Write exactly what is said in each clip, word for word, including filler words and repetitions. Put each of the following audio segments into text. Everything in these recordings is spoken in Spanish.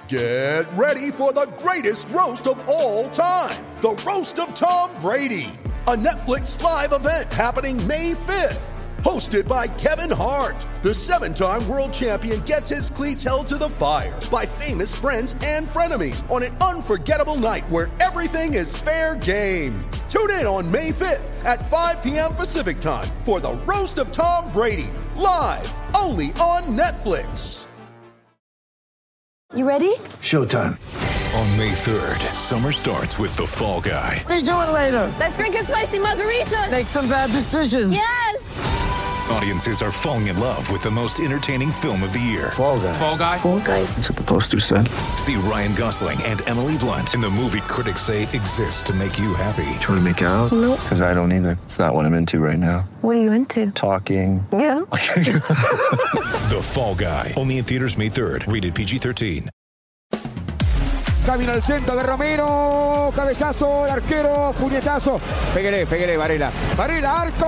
Get ready for the greatest roast of all time, the Roast of Tom Brady, a Netflix live event happening May fifth. Hosted by Kevin Hart, the seven-time world champion gets his cleats held to the fire by famous friends and frenemies on an unforgettable night where everything is fair game. Tune in on May fifth at five p.m. Pacific time for the Roast of Tom Brady, live only on Netflix. You ready? Showtime. On May third, summer starts with The Fall Guy. Let's do it later. Let's drink a spicy margarita. Make some bad decisions. Yes! Audiences are falling in love with the most entertaining film of the year. Fall Guy. Fall Guy? Fall Guy. That's what the poster said. See Ryan Gosling and Emily Blunt in the movie critics say exists to make you happy. Trying to make it out? Nope. Because I don't either. It's not what I'm into right now. What are you into? Talking. Yeah. The Fall Guy. Only in theaters May third. Rated P G thirteen. Camino al centro de Romero, cabezazo, el arquero, puñetazo, péguele, péguele, Varela, Varela, arco,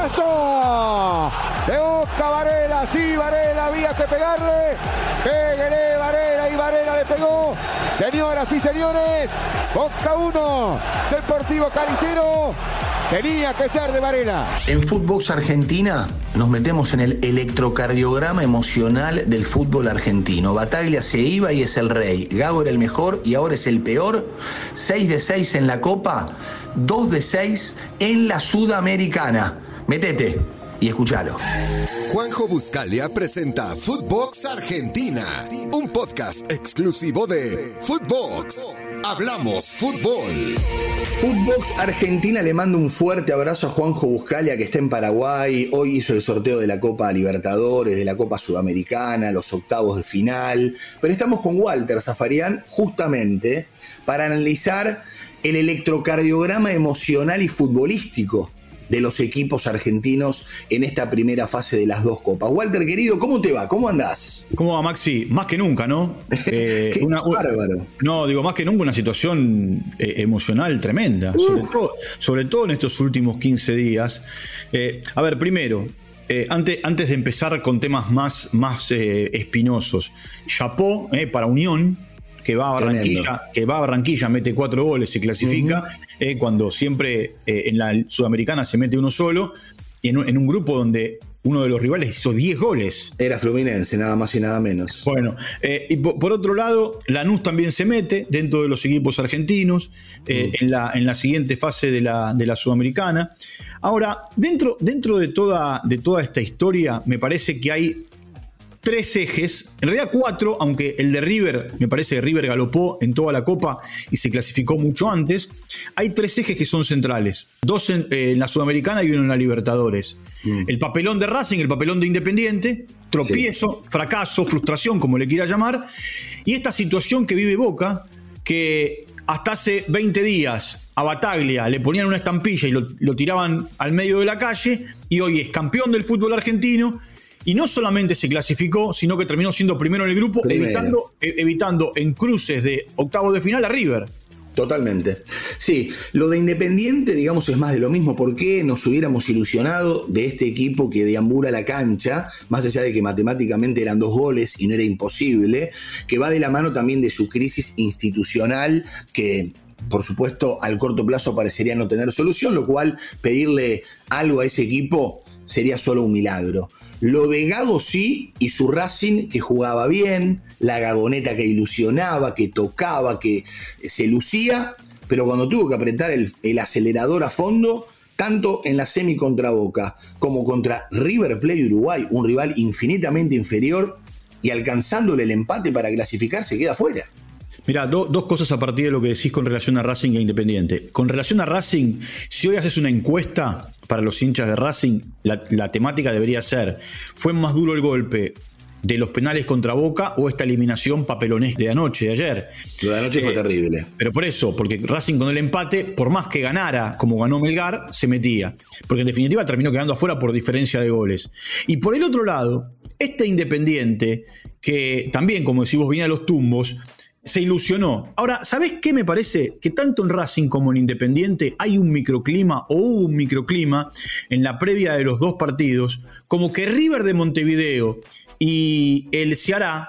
golazo, de Boca, Varela, sí, Varela, había que pegarle, péguele, Varela, y Varela le pegó, señoras y señores, Boca uno, Deportivo Cali cero, tenía que ser de Varela. En Footbox Argentina nos metemos en el electrocardiograma emocional del fútbol argentino. Bataglia se iba y es el rey. Gago era el mejor y ahora es el peor. seis de seis en la Copa, dos de seis en la Sudamericana. Metete y escúchalo. Juanjo Buscalia presenta Footbox Argentina, un podcast exclusivo de Footbox. Hablamos fútbol. Footbox Argentina le mando un fuerte abrazo a Juanjo Buscalia, que está en Paraguay. Hoy hizo el sorteo de la Copa Libertadores, de la Copa Sudamericana, los octavos de final. Pero estamos con Walter Zafarian justamente para analizar el electrocardiograma emocional y futbolístico de los equipos argentinos en esta primera fase de las dos copas. Walter, querido, ¿cómo te va? ¿Cómo andás? ¿Cómo va, Maxi? Más que nunca, ¿no? Eh, Qué una, bárbaro. No, digo, más que nunca una situación eh, emocional tremenda, sobre todo, sobre todo en estos últimos quince días. Eh, a ver, primero, eh, antes, antes de empezar con temas más, más eh, espinosos, chapó eh, para Unión, que va a Barranquilla, que va a Barranquilla, mete cuatro goles, se clasifica, uh-huh. eh, cuando siempre eh, en la Sudamericana se mete uno solo, y en un, en un grupo donde uno de los rivales hizo diez goles. Era Fluminense, nada más y nada menos. Bueno, eh, y por, por otro lado, Lanús también se mete dentro de los equipos argentinos, eh, uh-huh. en, la, en la siguiente fase de la, de la Sudamericana. Ahora, dentro, dentro de, toda, de toda esta historia, me parece que hay tres ejes, en realidad cuatro, aunque el de River, me parece que River galopó en toda la Copa y se clasificó mucho antes. Hay tres ejes que son centrales, dos en, eh, en la Sudamericana y uno en la Libertadores. Mm. El papelón de Racing, el papelón de Independiente, tropiezo, sí. fracaso, frustración, como le quiera llamar, y esta situación que vive Boca, que hasta hace veinte días a Bataglia le ponían una estampilla y lo, lo tiraban al medio de la calle, y hoy es campeón del fútbol argentino. Y no solamente se clasificó, sino que terminó siendo primero en el grupo, evitando, evitando en cruces de octavos de final a River. Totalmente. Sí, lo de Independiente, digamos, es más de lo mismo. ¿Por qué nos hubiéramos ilusionado de este equipo que deambula la cancha, más allá de que matemáticamente eran dos goles y no era imposible, que va de la mano también de su crisis institucional, que por supuesto al corto plazo parecería no tener solución, lo cual pedirle algo a ese equipo sería solo un milagro. Lo de Gago sí, y su Racing que jugaba bien, la Gagoneta que ilusionaba, que tocaba, que se lucía, pero cuando tuvo que apretar el, el acelerador a fondo, tanto en la semi contra Boca como contra River Plate Uruguay, un rival infinitamente inferior, y alcanzándole el empate para clasificar, se queda fuera. Mirá, do, dos cosas a partir de lo que decís con relación a Racing e Independiente. Con relación a Racing, si hoy haces una encuesta para los hinchas de Racing, la, la temática debería ser: ¿fue más duro el golpe de los penales contra Boca o esta eliminación papelonesca de anoche, de ayer? Lo de anoche eh, fue terrible. Pero por eso, porque Racing con el empate, por más que ganara como ganó Melgar, se metía. Porque en definitiva terminó quedando afuera por diferencia de goles. Y por el otro lado, este Independiente, que también, como decís vos, viene a los tumbos, se ilusionó. Ahora, ¿sabés qué me parece? Que tanto en Racing como en Independiente hay un microclima, o hubo un microclima en la previa de los dos partidos, como que River de Montevideo y el Ceará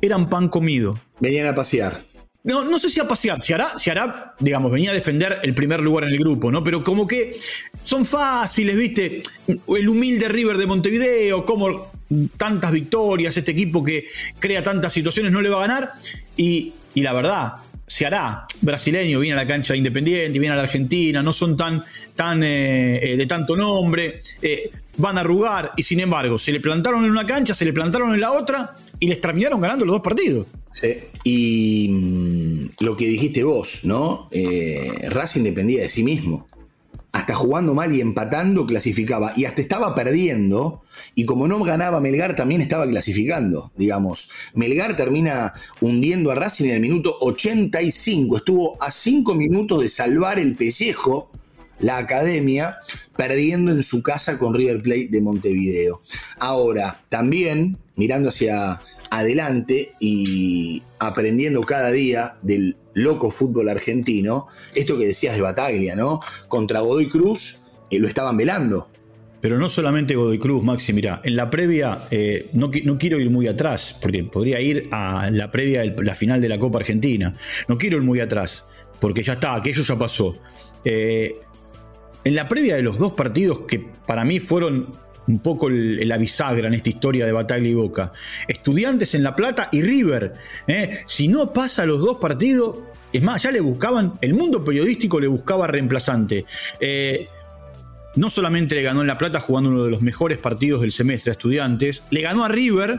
eran pan comido. Venían a pasear. No, no sé si a pasear, si hará, si hará, digamos, venía a defender el primer lugar en el grupo, ¿no? Pero como que son fáciles, ¿viste? El humilde River de Montevideo, como tantas victorias, este equipo que crea tantas situaciones no le va a ganar. Y, y la verdad, Ceará, brasileño, viene a la cancha de Independiente, viene a la Argentina, no son tan, tan eh, de tanto nombre, eh, van a arrugar, y sin embargo, se le plantaron en una cancha, se le plantaron en la otra, y les terminaron ganando los dos partidos. Sí. Y mmm, lo que dijiste vos, ¿no? Eh, Racing dependía de sí mismo. Hasta jugando mal y empatando clasificaba. Y hasta estaba perdiendo. Y como no ganaba Melgar, también estaba clasificando, digamos. Melgar termina hundiendo a Racing en el minuto ochenta y cinco. Estuvo a cinco minutos de salvar el pellejo, la academia, perdiendo en su casa con River Plate de Montevideo. Ahora, también, mirando hacia adelante y aprendiendo cada día del loco fútbol argentino, esto que decías de Bataglia, ¿no? Contra Godoy Cruz eh, lo estaban velando. Pero no solamente Godoy Cruz, Maxi, mirá, en la previa, eh, no, no quiero ir muy atrás, porque podría ir a la previa de la final de la Copa Argentina. No quiero ir muy atrás, porque ya está, aquello ya pasó. Eh, en la previa de los dos partidos que para mí fueron un poco el, la bisagra en esta historia de Bataglia y Boca, Estudiantes en La Plata y River, ¿eh? Si no pasa los dos partidos, es más, ya le buscaban, el mundo periodístico le buscaba reemplazante. Eh, no solamente le ganó en La Plata jugando uno de los mejores partidos del semestre a Estudiantes, le ganó a River,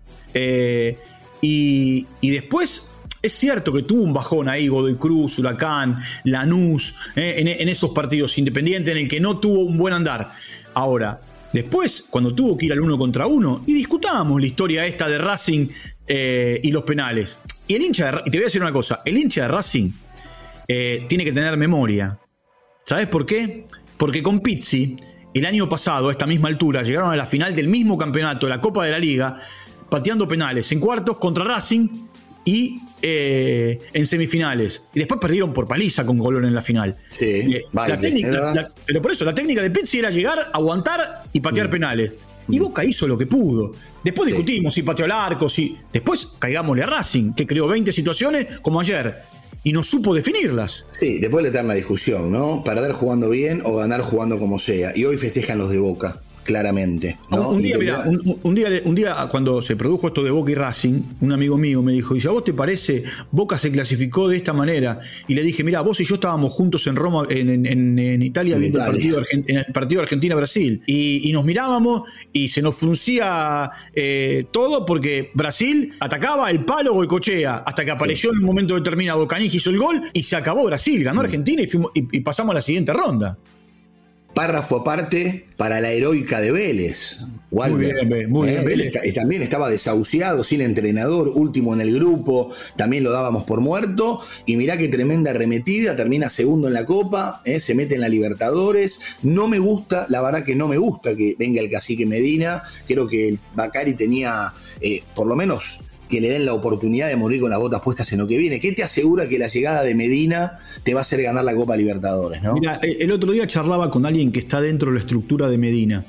eh, y, y después es cierto que tuvo un bajón ahí, Godoy Cruz, Huracán, Lanús, eh, en, en esos partidos, Independiente, en el que no tuvo un buen andar. Ahora, después, cuando tuvo que ir al uno contra uno, y discutábamos la historia esta de Racing eh, y los penales. Y el hincha de, y te voy a decir una cosa, el hincha de Racing eh, tiene que tener memoria. ¿Sabes por qué? Porque con Pizzi, el año pasado, a esta misma altura, llegaron a la final del mismo campeonato, la Copa de la Liga, pateando penales en cuartos contra Racing y eh, en semifinales. Y después perdieron por paliza con Colón en la final. Sí, eh, vale, la técnica, la, la, pero por eso, la técnica de Pizzi era llegar, aguantar y patear mm. penales. Y Boca hizo lo que pudo. Después sí. discutimos si pateó al arco, si. Después caigámosle a Racing, que creó veinte situaciones como ayer. Y no supo definirlas. Sí, después la eterna discusión, ¿no? Perder jugando bien o ganar jugando como sea. Y hoy festejan los de Boca, claramente, ¿no? Un día, mirá, un, un, día, un día cuando se produjo esto de Boca y Racing, un amigo mío me dijo, ¿y si a vos te parece, Boca se clasificó de esta manera? Y le dije, mirá, vos y yo estábamos juntos en Roma, en, en, en Italia, en viendo Italia. El, partido, en el partido Argentina-Brasil. Y, y nos mirábamos y se nos fruncía eh, todo porque Brasil atacaba el palo Goicoechea, hasta que apareció sí. en un momento determinado Caniggia hizo el gol y se acabó Brasil, ganó Argentina y, fuimos, y, y pasamos a la siguiente ronda. Párrafo aparte para la heroica de Vélez. Walter, muy bien, muy bien. Eh, Vélez también estaba desahuciado, sin entrenador, último en el grupo, también lo dábamos por muerto. Y mirá qué tremenda arremetida, termina segundo en la Copa, eh, se mete en la Libertadores. No me gusta, la verdad que no me gusta que venga el cacique Medina. Creo que el Bacari tenía, eh, por lo menos, que le den la oportunidad de morir con las botas puestas en lo que viene. ¿Qué te asegura que la llegada de Medina te va a hacer ganar la Copa Libertadores, ¿no? Mira, el otro día charlaba con alguien que está dentro de la estructura de Medina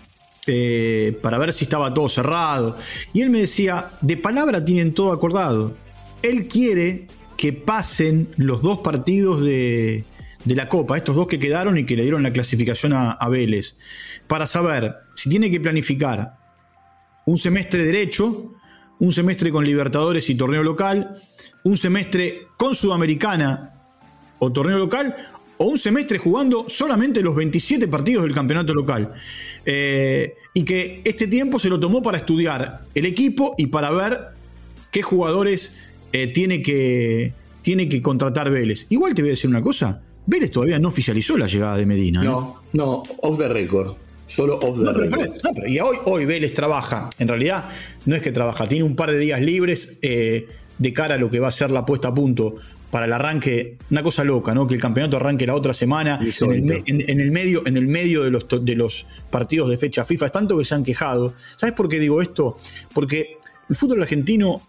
eh, para ver si estaba todo cerrado. Y él me decía, de palabra tienen todo acordado. Él quiere que pasen los dos partidos de, de la Copa, estos dos que quedaron y que le dieron la clasificación a, a Vélez, para saber si tiene que planificar un semestre derecho, un semestre con Libertadores y torneo local, un semestre con Sudamericana o torneo local, o un semestre jugando solamente los veintisiete partidos del campeonato local. Eh, y que este tiempo se lo tomó para estudiar el equipo y para ver qué jugadores eh, tiene, que, tiene que contratar Vélez. Igual te voy a decir una cosa, Vélez todavía no oficializó la llegada de Medina. No, ¿eh? no, off the record. Solo off the no, pero, record. No, pero y hoy, hoy Vélez trabaja. En realidad, no es que trabaja, tiene un par de días libres eh, de cara a lo que va a ser la puesta a punto para el arranque. Una cosa loca, ¿no? Que el campeonato arranque la otra semana en el, en, en el medio, en el medio de, los, de los partidos de fecha FIFA. Es tanto que se han quejado. ¿Sabes por qué digo esto? Porque el fútbol argentino,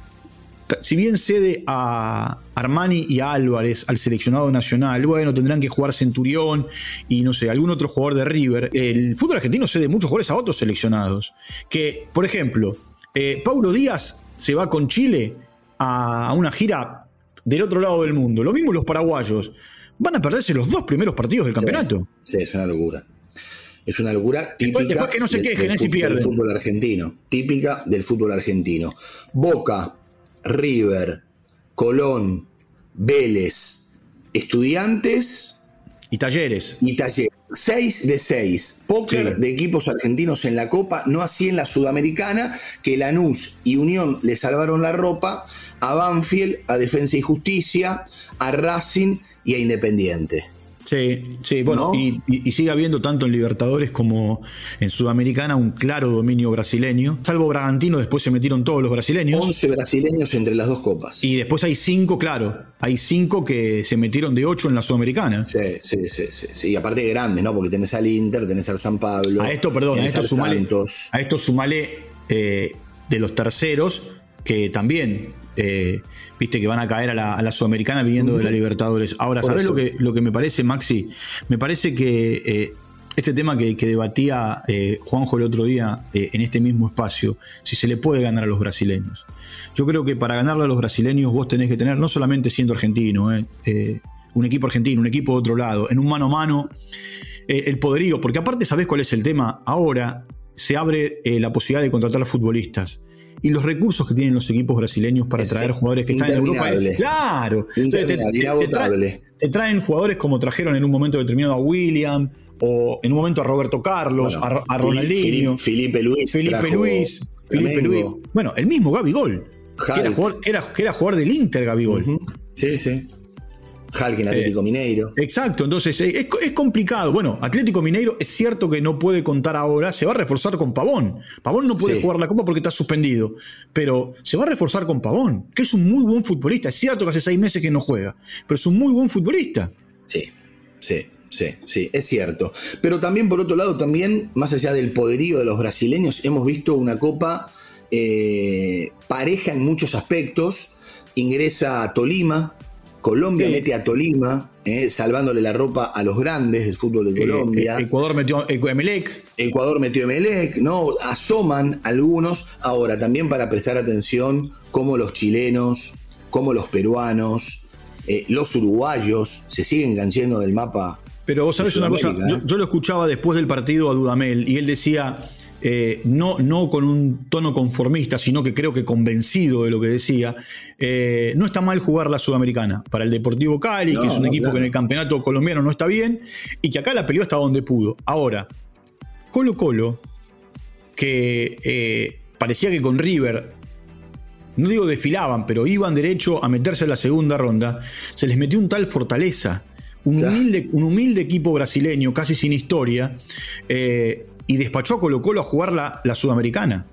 si bien cede a Armani y a Álvarez al seleccionado nacional, bueno, tendrán que jugar Centurión y no sé, algún otro jugador de River. El fútbol argentino cede muchos jugadores a otros seleccionados. Que, por ejemplo, eh, Paulo Díaz se va con Chile a una gira del otro lado del mundo. Lo mismo los paraguayos. Van a perderse los dos primeros partidos del campeonato. Sí, sí, es una locura. Es una locura típica después, después que no se del, quejen del, si fútbol, pierden. del fútbol argentino. Típica del fútbol argentino. Boca, River, Colón, Vélez, Estudiantes y Talleres. Y Talleres. seis de seis. Póker sí. de equipos argentinos en la Copa, no así en la Sudamericana, que Lanús y Unión le salvaron la ropa a Banfield, a Defensa y Justicia, a Racing y a Independiente. Sí, sí, bueno, ¿no? y, y, y sigue habiendo tanto en Libertadores como en Sudamericana un claro dominio brasileño. Salvo Bragantino, después se metieron todos los brasileños. once brasileños entre las dos copas. Y después hay cinco, claro, hay cinco que se metieron de ocho en la Sudamericana. Sí, sí, sí, sí, sí. Y aparte grandes, ¿no? Porque tenés al Inter, tenés al San Pablo. A esto, perdón, a esto, sumale, Santos. a esto sumale eh, de los terceros, que también... Eh, viste que van a caer a la, a la Sudamericana viniendo uh-huh. de la Libertadores. Ahora, ¿sabés lo que, lo que me parece, Maxi? Me parece que eh, este tema que, que debatía eh, Juanjo el otro día eh, en este mismo espacio, si se le puede ganar a los brasileños. Yo creo que para ganarle a los brasileños vos tenés que tener, no solamente siendo argentino, eh, eh, un equipo argentino, un equipo de otro lado, en un mano a mano, eh, el poderío, porque aparte, ¿sabés cuál es el tema? Ahora se abre eh, la posibilidad de contratar a futbolistas. Y los recursos que tienen los equipos brasileños para es traer jugadores que están en Europa es claro. Te, te, te, te, traen, te traen jugadores como trajeron en un momento determinado a William, o en un momento a Roberto Carlos, bueno, a, a Ronaldinho, Felipe Luis, Felipe Luis, Felipe Luis. Bueno, el mismo Gabigol, que era, jugador, que, era, que era jugador del Inter, Gabigol. Uh-huh. Sí, sí. Hulk en Atlético eh, Mineiro. Exacto, entonces es, es complicado. Bueno, Atlético Mineiro es cierto que no puede contar ahora, se va a reforzar con Pavón. Pavón no puede sí. jugar la Copa porque está suspendido, pero se va a reforzar con Pavón, que es un muy buen futbolista. Es cierto que hace seis meses que no juega, pero es un muy buen futbolista. Sí, sí, sí, sí, es cierto. Pero también, por otro lado, también, más allá del poderío de los brasileños, hemos visto una Copa eh, pareja en muchos aspectos. Ingresa a Tolima, Colombia sí. mete a Tolima, eh, salvándole la ropa a los grandes del fútbol de Colombia. Eh, Ecuador metió Emelec. Ecuador metió Emelec, ¿no? Asoman algunos. Ahora, también para prestar atención, cómo los chilenos, cómo los peruanos, eh, los uruguayos se siguen cansando del mapa. Pero vos sabés una cosa, yo, yo lo escuchaba después del partido a Dudamel y él decía... Eh, no, no con un tono conformista, sino que creo que convencido de lo que decía, eh, no está mal jugar la Sudamericana para el Deportivo Cali, no, que es un no, equipo claro. que en el campeonato colombiano no está bien y que acá la peleó hasta donde pudo. Ahora, Colo Colo, que eh, parecía que con River, no digo desfilaban, pero iban derecho a meterse en la segunda ronda, se les metió un tal Fortaleza, un humilde, un humilde equipo brasileño, casi sin historia, eh, y despachó a Colo Colo a jugar la, la Sudamericana.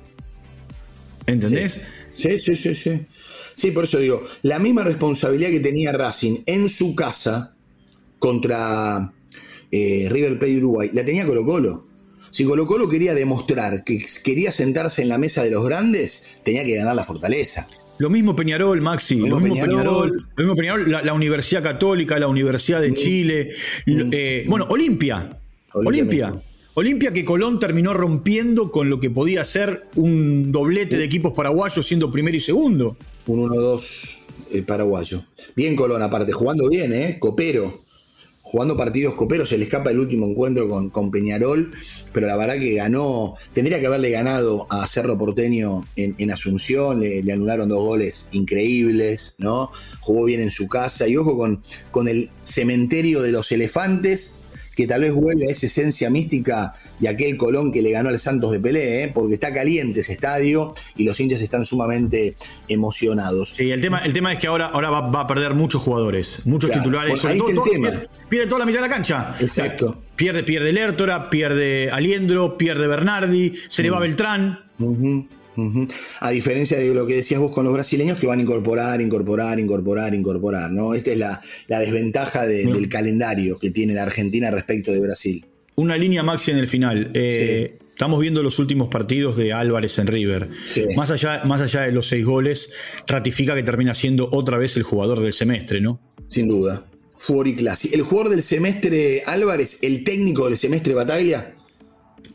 ¿Entendés? Sí. sí, sí, sí, sí. Sí, por eso digo, la misma responsabilidad que tenía Racing en su casa contra eh, River Plate de Uruguay, la tenía Colo Colo. Si Colo Colo quería demostrar que quería sentarse en la mesa de los grandes, tenía que ganar la Fortaleza. Lo mismo Peñarol, Maxi, lo mismo, lo mismo Peñarol, Peñarol, lo mismo Peñarol la, la Universidad Católica, la Universidad de mm. Chile, mm. Eh, bueno, Olimpia, Olimpia. Olimpia. Olimpia que Colón terminó rompiendo con lo que podía ser un doblete de equipos paraguayos siendo primero y segundo. Un uno dos eh, paraguayo. Bien Colón aparte, jugando bien, ¿eh? Copero. Jugando partidos coperos, se le escapa el último encuentro con, con Peñarol, pero la verdad que ganó, tendría que haberle ganado a Cerro Porteño en, en Asunción, le, le anularon dos goles increíbles, ¿no? Jugó bien en su casa y ojo con, con el cementerio de los elefantes, que tal vez vuelve a esa esencia mística de aquel Colón que le ganó al Santos de Pelé, ¿eh? Porque está caliente ese estadio y los hinchas están sumamente emocionados. Sí, el tema, el tema es que ahora, ahora va, va a perder muchos jugadores, muchos claro, titulares. Bueno, ahí todo, está el tema. Pierde, pierde toda la mitad de la cancha. Exacto. Eh, pierde, pierde Lertora, pierde Aliendro, pierde Bernardi, se mm. le va Beltrán. Uh-huh. Uh-huh. A diferencia de lo que decías vos con los brasileños, que van a incorporar, incorporar, incorporar, incorporar, ¿no? Esta es la, la desventaja de, uh-huh. del calendario que tiene la Argentina respecto de Brasil. Una línea Maxi en el final. Eh, sí. Estamos viendo los últimos partidos de Álvarez en River. Sí. Más allá, más allá de los seis goles, ratifica que termina siendo otra vez el jugador del semestre, ¿no? Sin duda. Fútbol y clase. ¿El jugador del semestre Álvarez, el técnico del semestre Bataglia?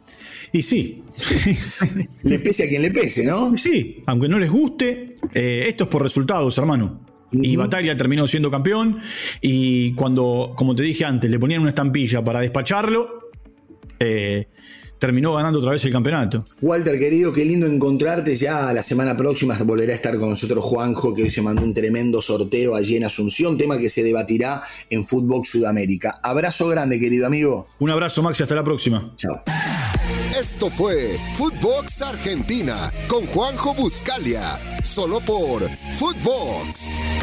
Y sí. Le pese a quien le pese, ¿no? Sí, aunque no les guste, eh, esto es por resultados, hermano. Uh-huh. Y Bataglia terminó siendo campeón. Y cuando, como te dije antes, le ponían una estampilla para despacharlo, eh, terminó ganando otra vez el campeonato. Walter, querido, qué lindo encontrarte. Ya la semana próxima volverá a estar con nosotros Juanjo, que hoy se mandó un tremendo sorteo allí en Asunción, tema que se debatirá en Footbox Sudamérica. Abrazo grande, querido amigo. Un abrazo, Maxi, hasta la próxima. Chao. Esto fue Footbox Argentina con Juanjo Buscalia, solo por Footbox.